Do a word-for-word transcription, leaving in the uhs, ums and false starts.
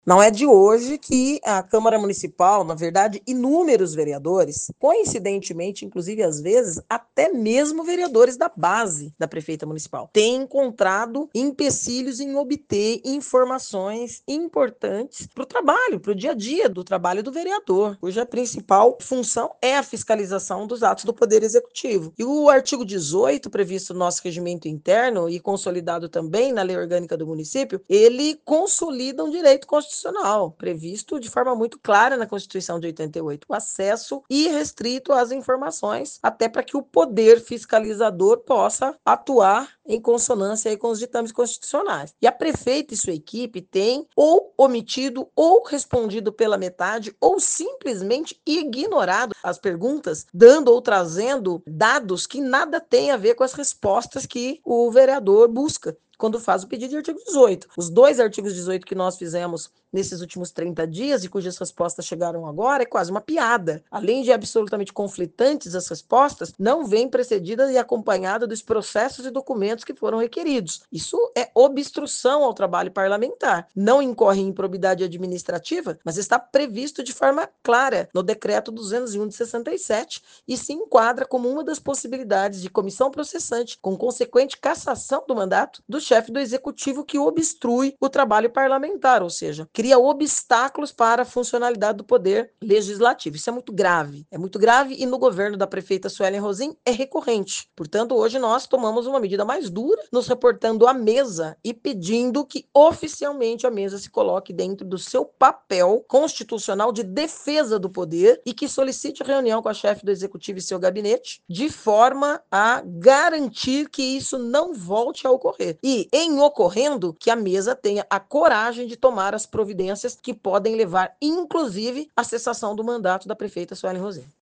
Não é de hoje que a Câmara Municipal, na verdade, inúmeros vereadores, coincidentemente, inclusive às vezes, até mesmo vereadores da base da prefeita municipal, têm encontrado empecilhos em obter informações importantes para o trabalho, para o dia a dia do trabalho do vereador, cuja principal função é a fiscalização dos atos do Poder Executivo. E o artigo dezoito, previsto no nosso regimento interno e consolidado também na Lei Orgânica do Município, ele consolida um direito constitucional constitucional, previsto de forma muito clara na Constituição de oitenta e oito, o acesso irrestrito às informações, até para que o poder fiscalizador possa atuar em consonância aí com os ditames constitucionais. E a prefeita e sua equipe têm ou omitido ou respondido pela metade ou simplesmente ignorado as perguntas, dando ou trazendo dados que nada têm a ver com as respostas que o vereador busca quando faz o pedido de artigo dezoito. Os dois artigos dezoito que nós fizemos nesses últimos trinta dias e cujas respostas chegaram agora é quase uma piada. Além de absolutamente conflitantes as respostas, não vem precedida e acompanhada dos processos e documentos que foram requeridos. Isso é obstrução ao trabalho parlamentar. Não incorre em improbidade administrativa, mas está previsto de forma clara no decreto duzentos e um de sessenta e sete e se enquadra como uma das possibilidades de comissão processante com consequente cassação do mandato do chefe do executivo que obstrui o trabalho parlamentar, ou seja, cria obstáculos para a funcionalidade do poder legislativo. Isso é muito grave. É muito grave e no governo da prefeita Suelen Rosim é recorrente. Portanto, hoje nós tomamos uma medida mais dura, nos reportando à mesa e pedindo que oficialmente a mesa se coloque dentro do seu papel constitucional de defesa do poder e que solicite reunião com a chefe do executivo e seu gabinete de forma a garantir que isso não volte a ocorrer. E, em ocorrendo, que a mesa tenha a coragem de tomar as providências que podem levar, inclusive, à cessação do mandato da prefeita Suelen Rosim.